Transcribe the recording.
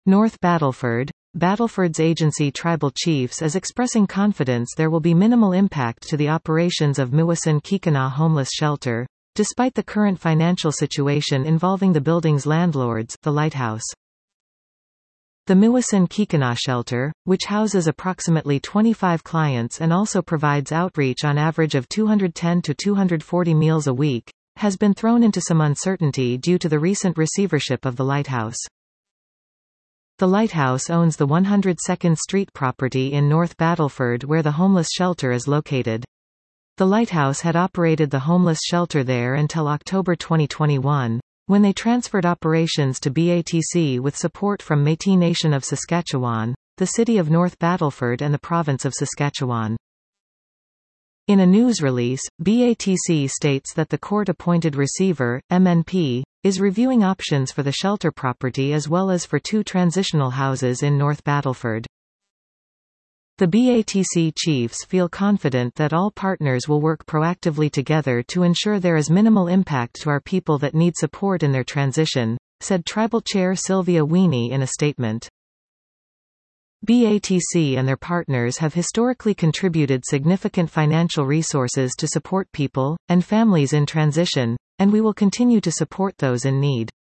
North Battleford. Battleford's agency Tribal Chiefs is expressing confidence there will be minimal impact to the operations of Mewison-Kekanaw Homeless Shelter, despite the current financial situation involving the building's landlords, the Lighthouse. The Mewison-Kekanaw Shelter, which houses approximately 25 clients and also provides outreach on average of 210 to 240 meals a week, has been thrown into some uncertainty due to the recent receivership of the Lighthouse. The Lighthouse owns the 102nd Street property in North Battleford where the homeless shelter is located. The Lighthouse had operated the homeless shelter there until October 2021, when they transferred operations to BATC with support from Métis Nation of Saskatchewan, the City of North Battleford and the Province of Saskatchewan. In a news release, BATC states that the court-appointed receiver, MNP, is reviewing options for the shelter property as well as for 2 transitional houses in North Battleford. The BATC chiefs feel confident that all partners will work proactively together to ensure there is minimal impact to our people that need support in their transition, said Tribal Chair Sylvia Weaney in a statement. BATC and their partners have historically contributed significant financial resources to support people and families in transition, and we will continue to support those in need.